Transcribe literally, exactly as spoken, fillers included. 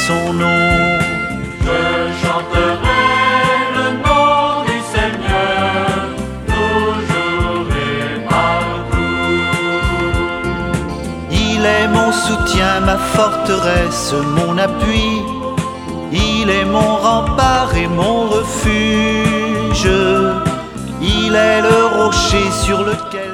son nom. Je chanterai le nom du Seigneur, toujours et partout. Il est mon soutien, ma forteresse, mon appui. Il est mon rempart et mon refuge. Il est le rocher sur lequel